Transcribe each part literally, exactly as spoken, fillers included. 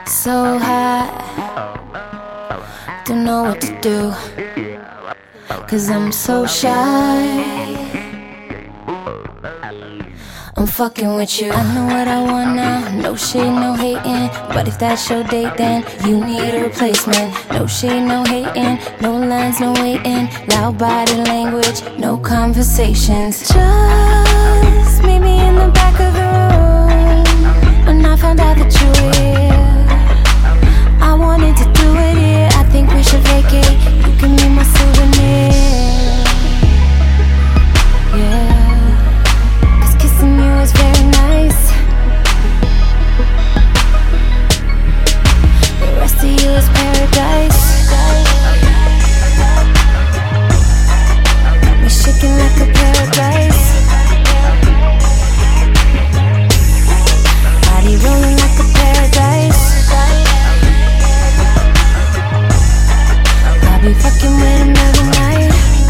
So high, don't know what to do, 'cause I'm so shy. I'm fucking with you. I know what I want now. No shade, no hating. But if that's your date, then you need a replacement. No shade, no hating. No lines, no waiting. Loud body language, no conversations. Just meet me in the back of the room when I found out that you were here. I wanted to do it here. I think we should vacate. You can be my souvenir. Yeah. You is very nice. The rest of you is paradise. Got me shaking like a paradise. Body rolling like a paradise. I'll be fucking with him every night.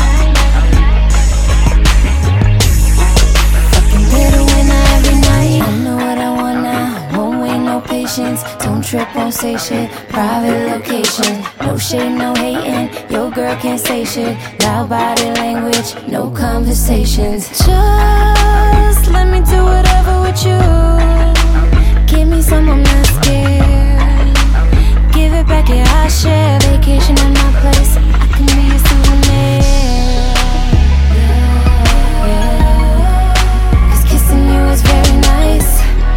Don't trip, won't say shit. Private location, no shade, no hating. Your girl can't say shit. Loud body language, no conversations. Just let me do whatever with you. Give me some, I'm not scared. Give it back, yeah, I share. Vacation at my place, I can be a souvenir. Yeah, yeah. 'Cause kissing you is very nice.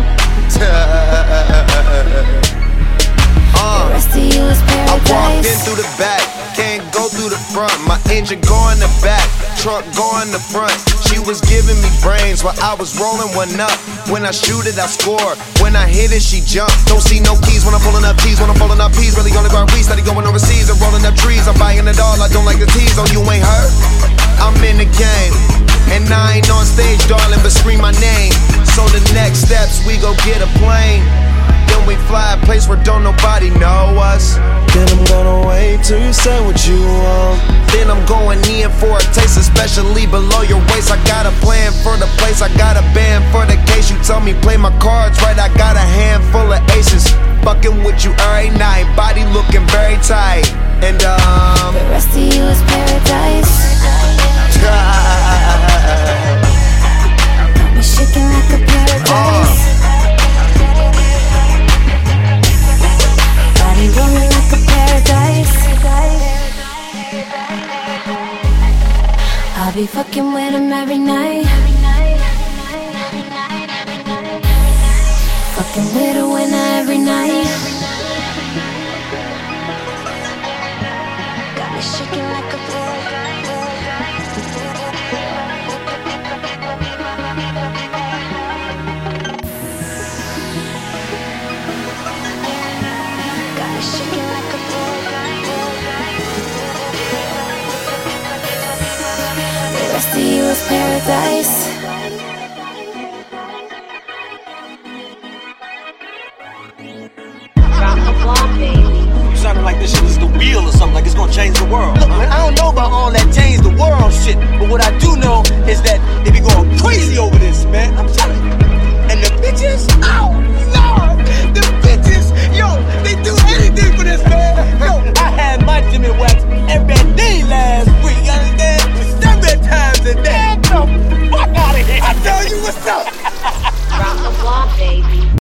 Uh, I walked in through the back, can't go through the front. My engine go in the back, truck go in the front. She was giving me brains while I was rolling one up. When I shoot it, I score. When I hit it, she jump. Don't see no keys when I'm pulling up keys. When I'm pulling up peas, really only got weed. Steady going overseas and rolling up trees. I'm buying it all, I don't like the tease. Oh, you ain't hurt? I'm in the game, and I ain't on stage, darling, but scream my name. So the next steps, we go get a plane. Then we fly a place where don't nobody know us. Then I'm gonna wait till you say what you want. Then I'm going in for a taste, especially below your waist. I got a plan for the place, I got a band for the case. You tell me play my cards right, I got a handful of aces. Fucking with you every night, body looking very tight. And um the rest of you is paradise. Got me shaking like a paradise. Uh. Rolling like a paradise. I'll be fucking with him every night. Fucking with a winner every night. Got me shaking like a paradise. To you is paradise. You sounding like this shit is the wheel or something, like it's gonna change the world. Look, man, I don't know about all that change the world shit, but what I do know is that they be going crazy over this, man. I'm telling you. And the bitches, ow!